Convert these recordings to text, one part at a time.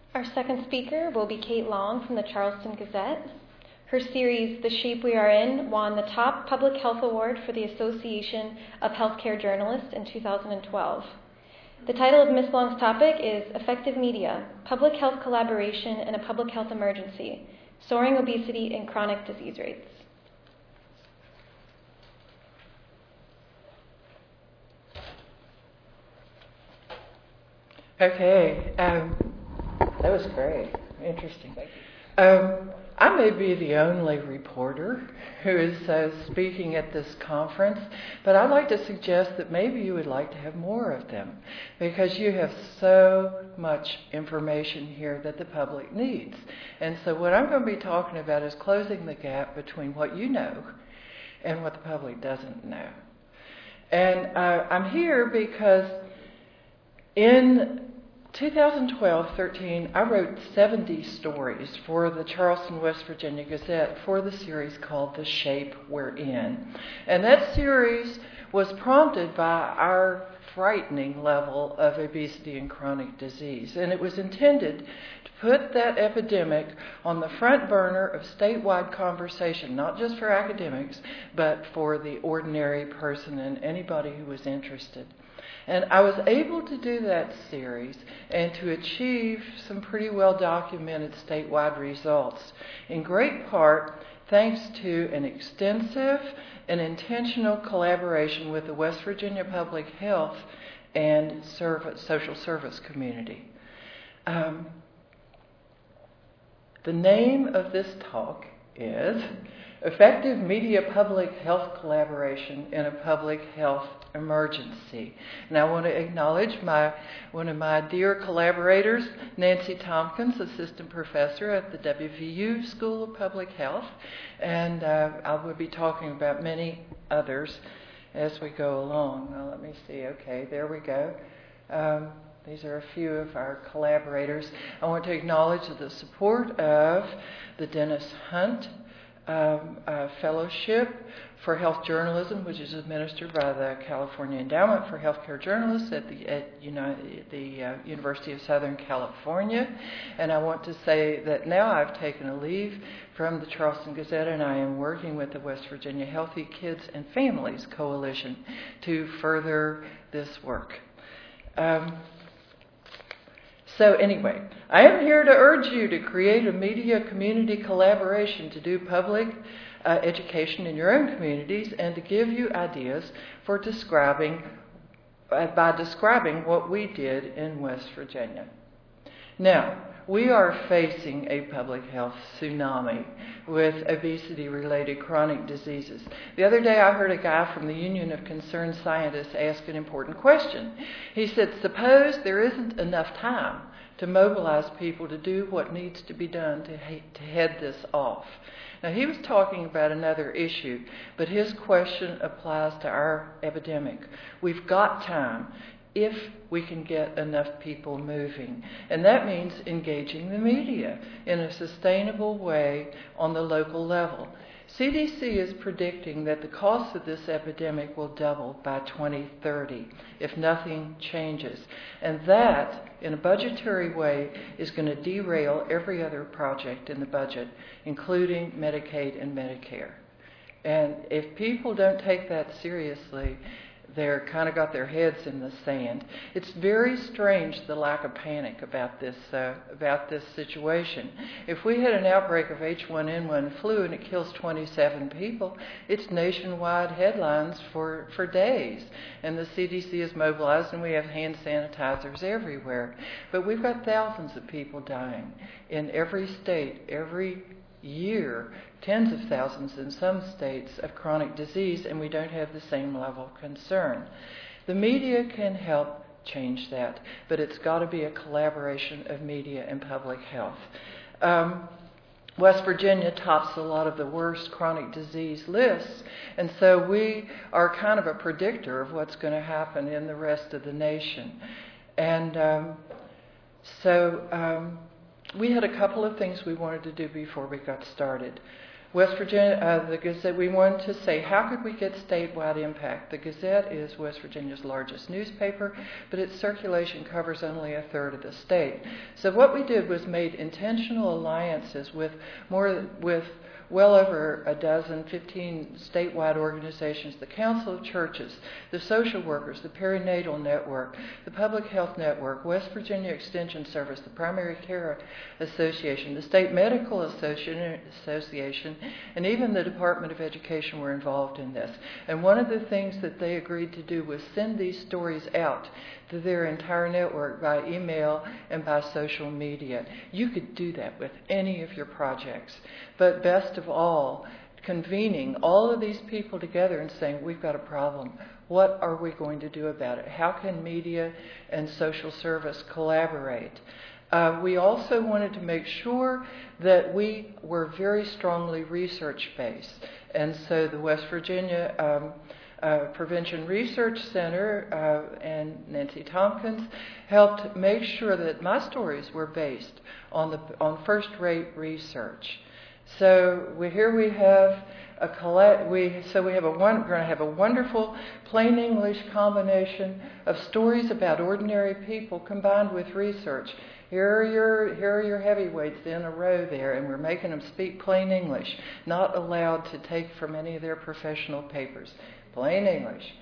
Our second speaker will be Kate Long from the Charleston Gazette. Her series, The Shape We Are In, won the top public health award for the Association of Healthcare Journalists in 2012. The title of Ms. Long's topic is Effective Media, Public Health Collaboration in a Public Health Emergency, Soaring Obesity and Chronic Disease Rates. Okay, that was great. Interesting. I may be the only reporter who is speaking at this conference, but I'd like to suggest that maybe you would like to have more of them because you have so much information here that the public needs. And so what I'm going to be talking about is closing the gap between what you know and what the public doesn't know. And I'm here because in 2012-13, I wrote 70 stories for the Charleston, West Virginia Gazette for the series called The Shape We're In. And that series was prompted by our frightening level of obesity and chronic disease. And it was intended to put that epidemic on the front burner of statewide conversation, not just for academics, but for the ordinary person and anybody who was interested. And I was able to do that series and to achieve some pretty well documented statewide results, in great part thanks to an extensive and intentional collaboration with the West Virginia Public Health and Social Service community. The name of this talk is Effective Media Public Health Collaboration in a Public Health Emergency. And I want to acknowledge one of my dear collaborators, Nancy Tompkins, Assistant Professor at the WVU School of Public Health. And I will be talking about many others as we go along. Now, let me see. Okay, there we go. These are a few of our collaborators. I want to acknowledge the support of the Dennis Hunt Fellowship for Health Journalism, which is administered by the California Endowment for Healthcare Journalists at the University of Southern California. And I want to say that now I've taken a leave from the Charleston Gazette and I am working with the West Virginia Healthy Kids and Families Coalition to further this work. So anyway, I am here to urge you to create a media community collaboration to do public education in your own communities and to give you ideas for describing what we did in West Virginia. Now, we are facing a public health tsunami with obesity-related chronic diseases. The other day I heard a guy from the Union of Concerned Scientists ask an important question. He said, suppose there isn't enough time to mobilize people to do what needs to be done to head this off. Now, he was talking about another issue, but his question applies to our epidemic. We've got time if we can get enough people moving. And that means engaging the media in a sustainable way on the local level. CDC is predicting that the cost of this epidemic will double by 2030 if nothing changes. And that, in a budgetary way, is going to derail every other project in the budget, including Medicaid and Medicare. And if people don't take that seriously, they're kind of got their heads in the sand. It's very strange, the lack of panic about this situation. If we had an outbreak of H1N1 flu and it kills 27 people, it's nationwide headlines for days. And the CDC is mobilized and we have hand sanitizers everywhere. But we've got thousands of people dying in every state, every year, tens of thousands in some states of chronic disease, and we don't have the same level of concern. The media can help change that, but it's got to be a collaboration of media and public health. West Virginia tops a lot of the worst chronic disease lists, and so we are kind of a predictor of what's going to happen in the rest of the nation. And we had a couple of things we wanted to do before we got started. West Virginia, the Gazette, we wanted to say, how could we get statewide impact? The Gazette is West Virginia's largest newspaper, but its circulation covers only a third of the state. So what we did was made intentional alliances with well over a dozen, 15 statewide organizations, the Council of Churches, the social workers, the Perinatal Network, the Public Health Network, West Virginia Extension Service, the Primary Care Association, the State Medical Association, and even the Department of Education were involved in this. And one of the things that they agreed to do was send these stories out to their entire network by email and by social media. You could do that with any of your projects. But best of all, convening all of these people together and saying, we've got a problem. What are we going to do about it? How can media and social service collaborate? We also wanted to make sure that we were very strongly research-based. And so the West Virginia Prevention Research Center and Nancy Tompkins helped make sure that my stories were based on first-rate research. So here we have we're going to have a wonderful plain English combination of stories about ordinary people combined with research. Here are your heavyweights in a row there, and we're making them speak plain English, not allowed to take from any of their professional papers. Plain English.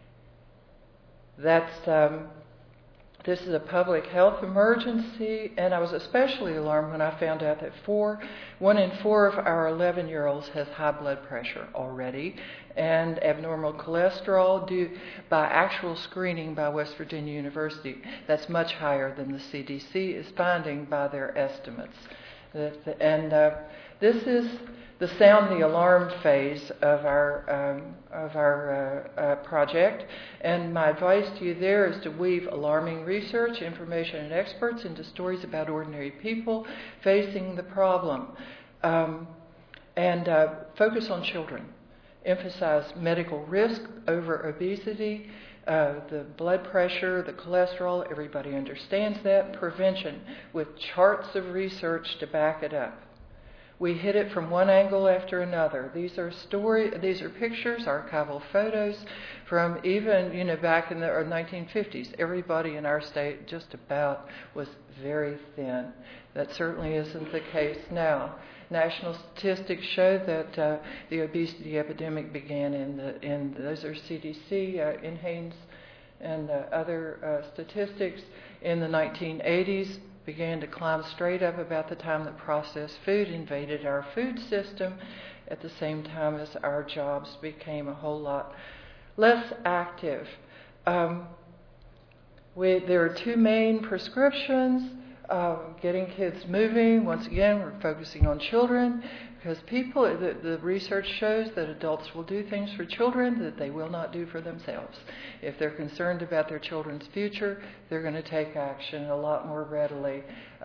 This is a public health emergency, and I was especially alarmed when I found out that 1 in 4 of our 11-year-olds has high blood pressure already, and abnormal cholesterol due by actual screening by West Virginia University. That's much higher than the CDC is finding by their estimates. And this is the sound the alarm phase of our project. And my advice to you there is to weave alarming research, information, and experts into stories about ordinary people facing the problem. And focus on children. Emphasize medical risk over obesity, the blood pressure, the cholesterol. Everybody understands that. Prevention with charts of research to back it up. We hit it from one angle after another. These are pictures, archival photos from even, back in the 1950s. Everybody in our state just about was very thin. That certainly isn't the case now. National statistics show that the obesity epidemic began those are CDC, NHANES, and other statistics in the 1980s. Began to climb straight up about the time that processed food invaded our food system, at the same time as our jobs became a whole lot less active. There are two main prescriptions. Getting kids moving. Once again, we're focusing on children because the research shows that adults will do things for children that they will not do for themselves. If they're concerned about their children's future, they're going to take action a lot more readily.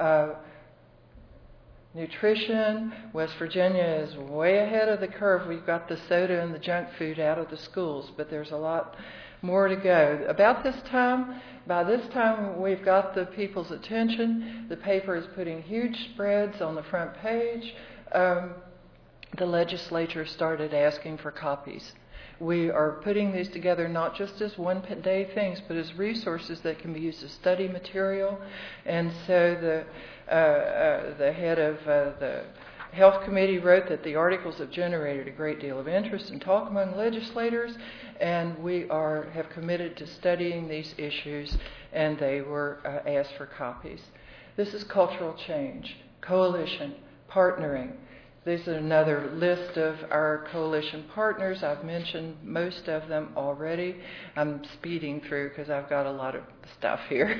Nutrition. West Virginia is way ahead of the curve. We've got the soda and the junk food out of the schools, but there's a lot more to go. By this time, we've got the people's attention. The paper is putting huge spreads on the front page. The legislature started asking for copies. We are putting these together not just as one-day things, but as resources that can be used as study material. And so the head of the Health Committee wrote that the articles have generated a great deal of interest and talk among legislators, and we have committed to studying these issues, and they were asked for copies. This is cultural change, coalition, partnering. This is another list of our coalition partners. I've mentioned most of them already. I'm speeding through because I've got a lot of stuff here.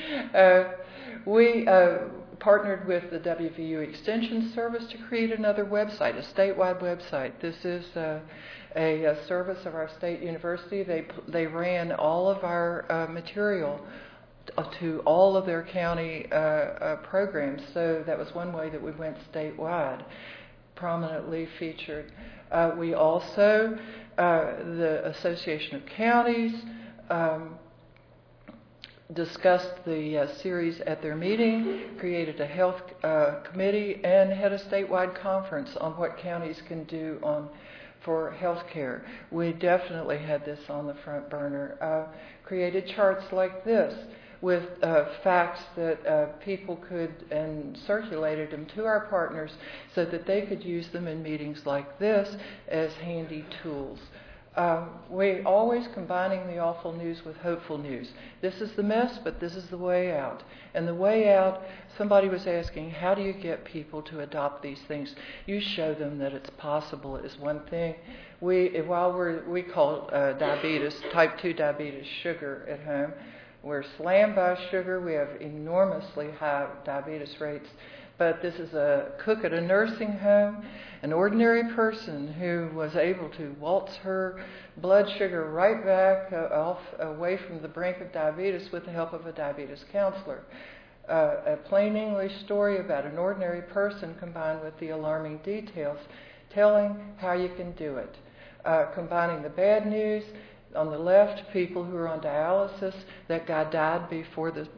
We partnered with the WVU Extension Service to create another website, a statewide website. This is a service of our state university. They ran all of our material to all of their county programs. So that was one way that we went statewide, prominently featured. We also, the Association of Counties, discussed the series at their meeting, created a health committee, and had a statewide conference on what counties can do for health care. We definitely had this on the front burner. Created charts like this with facts that people could, and circulated them to our partners so that they could use them in meetings like this as handy tools. We always combining the awful news with hopeful news. This is the mess, but this is the way out. And the way out, somebody was asking, how do you get people to adopt these things? You show them that it's possible is one thing. We call diabetes, type 2 diabetes, sugar at home. We're slammed by sugar. We have enormously high diabetes rates. But this is a cook at a nursing home, an ordinary person who was able to waltz her blood sugar right back away from the brink of diabetes with the help of a diabetes counselor. A plain English story about an ordinary person combined with the alarming details, telling how you can do it. Combining the bad news. On the left, people who are on dialysis. That guy died before the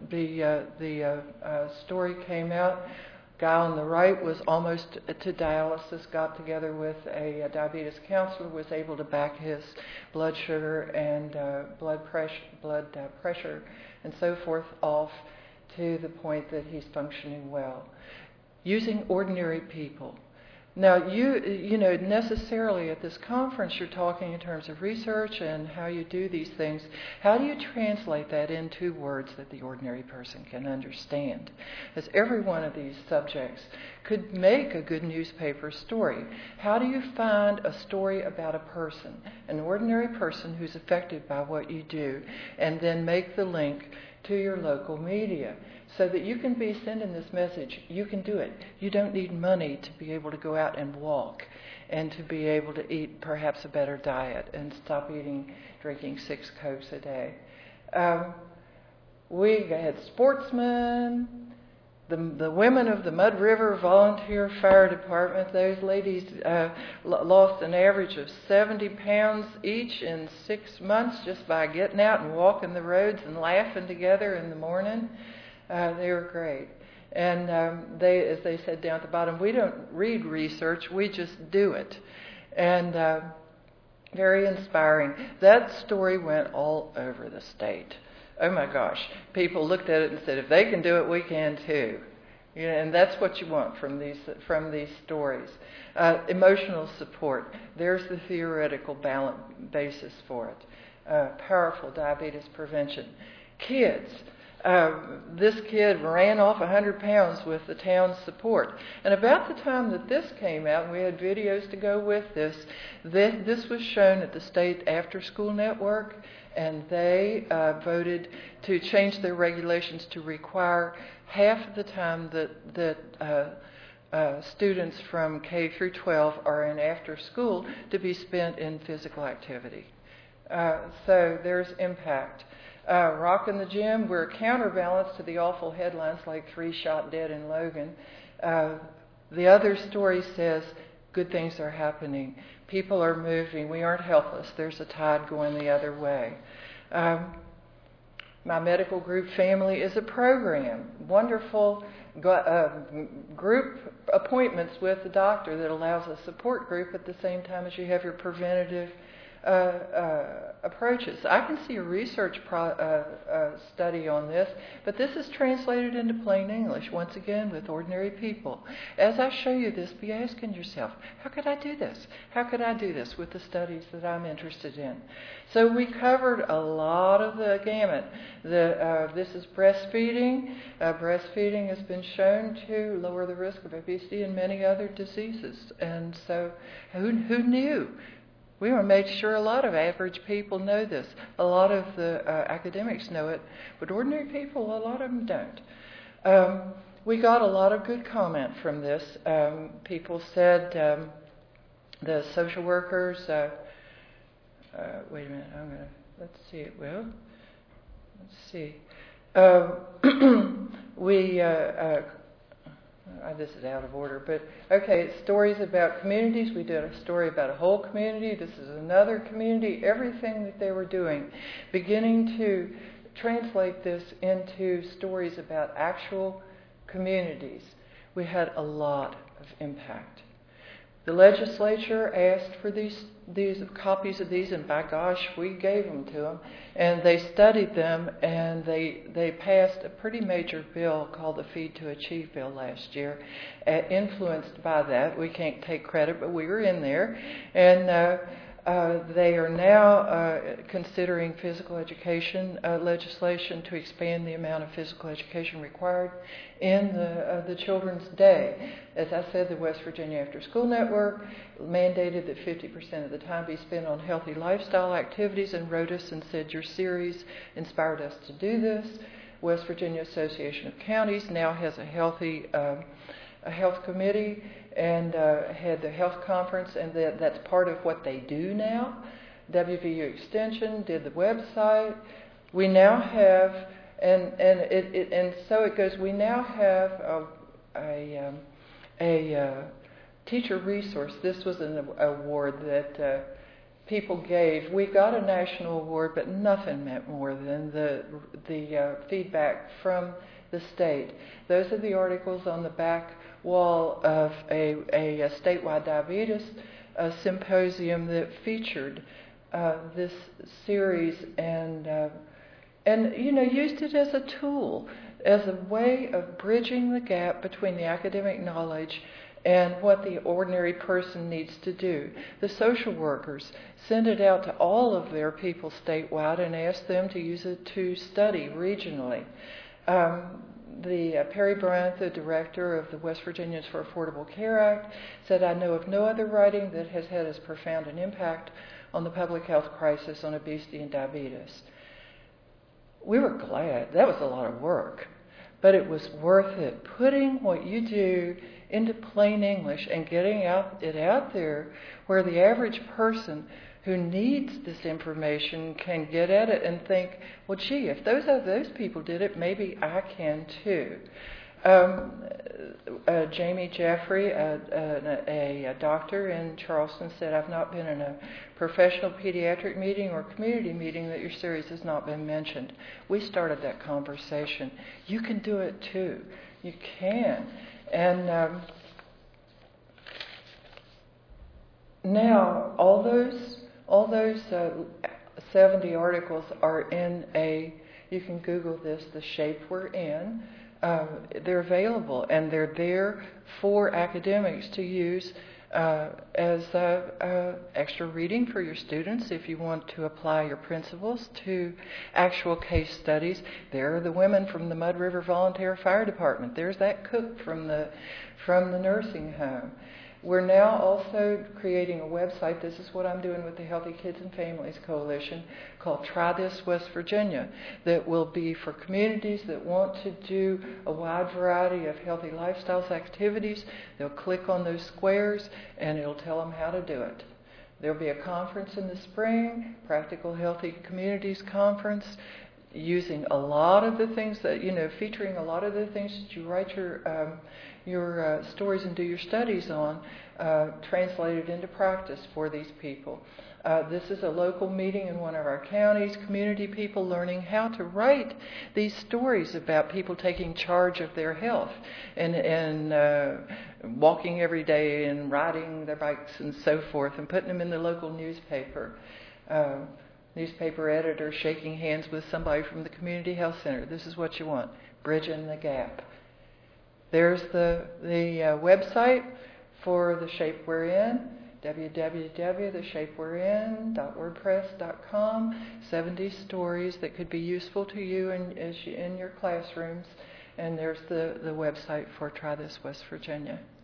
story came out. Guy on the right was almost to dialysis, got together with a diabetes counselor, was able to back his blood sugar and blood pressure and so forth off to the point that he's functioning well. Using ordinary people. Now, you know, necessarily at this conference you're talking in terms of research and how you do these things. How do you translate that into words that the ordinary person can understand? As every one of these subjects could make a good newspaper story. How do you find a story about a person, an ordinary person who's affected by what you do, and then make the link to your local media? So that you can be sending this message, you can do it. You don't need money to be able to go out and walk and to be able to eat perhaps a better diet and stop drinking 6 Cokes a day. We had sportsmen, the women of the Mud River Volunteer Fire Department. Those ladies lost an average of 70 pounds each in 6 months just by getting out and walking the roads and laughing together in the morning. They were great. And as they said down at the bottom, we don't read research, we just do it. And very inspiring. That story went all over the state. Oh my gosh. People looked at it and said, if they can do it, we can too. You know, and that's what you want from these stories. Emotional support. There's the theoretical basis for it. Powerful diabetes prevention. Kids. This kid ran off 100 pounds with the town's support. And about the time that this came out, and we had videos to go with this, this was shown at the state after-school network, and they voted to change their regulations to require half of the time that students from K through 12 are in after school to be spent in physical activity. So there's impact. Rock in the Gym, we're a counterbalance to the awful headlines like 3 shot dead in Logan. The other story says good things are happening. People are moving. We aren't helpless. There's a tide going the other way. My medical group family is a program. Wonderful group appointments with the doctor that allows a support group at the same time as you have your preventative approaches. I can see a research study on this, but this is translated into plain English, once again, with ordinary people. As I show you this, be asking yourself, how could I do this? How could I do this with the studies that I'm interested in? So we covered a lot of the gamut. This is breastfeeding. Breastfeeding has been shown to lower the risk of obesity and many other diseases. And so who knew? We want to make sure a lot of average people know this. A lot of the academics know it, but ordinary people, a lot of them don't. We got a lot of good comment from this. People said the social workers. Wait a minute. Let's see it. Well, let's see. This is out of order, but okay, it's stories about communities. We did a story about a whole community. This is another community. Everything that they were doing, beginning to translate this into stories about actual communities, we had a lot of impact. The legislature asked for these copies of these, and by gosh, we gave them to them. And they studied them, and they passed a pretty major bill called the Feed to Achieve bill last year, influenced by that. We can't take credit, but we were in there. And they are now considering physical education legislation to expand the amount of physical education required in the children's day. As I said, the West Virginia After School Network mandated that 50% of the time be spent on healthy lifestyle activities, and wrote us and said, your series inspired us to do this. West Virginia Association of Counties now has a health committee, and had the health conference, and that's part of what they do now. WVU Extension did the website. We now have, and so it goes. We now have a teacher resource. This was an award that people gave. We got a national award, but nothing meant more than the feedback from the state. Those are the articles on the back wall of a statewide diabetes symposium that featured this series, and used it as a tool, as a way of bridging the gap between the academic knowledge and what the ordinary person needs to do. The social workers sent it out to all of their people statewide and asked them to use it to study regionally. Perry Bryant, the director of the West Virginians for Affordable Care Act, said, I know of no other writing that has had as profound an impact on the public health crisis on obesity and diabetes. We were glad. That was a lot of work, but it was worth it. Putting what you do into plain English and getting it out there where the average person who needs this information can get at it and think, well, gee, if those people did it, maybe I can too. Jamie Jeffrey, a doctor in Charleston, said, I've not been in a professional pediatric meeting or community meeting that your series has not been mentioned. We started that conversation. You can do it too. You can. And now all those 70 articles are in you can Google this, The Shape We're In. They're available, and they're there for academics to use as extra reading for your students if you want to apply your principles to actual case studies. There are the women from the Mud River Volunteer Fire Department. There's that cook from the nursing home. We're now also creating a website. This is what I'm doing with the Healthy Kids and Families Coalition, called Try This West Virginia, that will be for communities that want to do a wide variety of healthy lifestyles activities. They'll click on those squares and it'll tell them how to do it. There'll be a conference in the spring, Practical Healthy Communities Conference, using a lot of the things that, featuring a lot of the things that you write your stories and do your studies on, translated into practice for these people. This is a local meeting in one of our counties, community people learning how to write these stories about people taking charge of their health and walking every day and riding their bikes and so forth, and putting them in the local newspaper. Newspaper editor shaking hands with somebody from the community health center. This is what you want, bridging the gap. There's the website for The Shape We're In, www.theshapewe'rein.wordpress.com. 70 stories that could be useful to you in your classrooms. And there's the website for Try This West Virginia.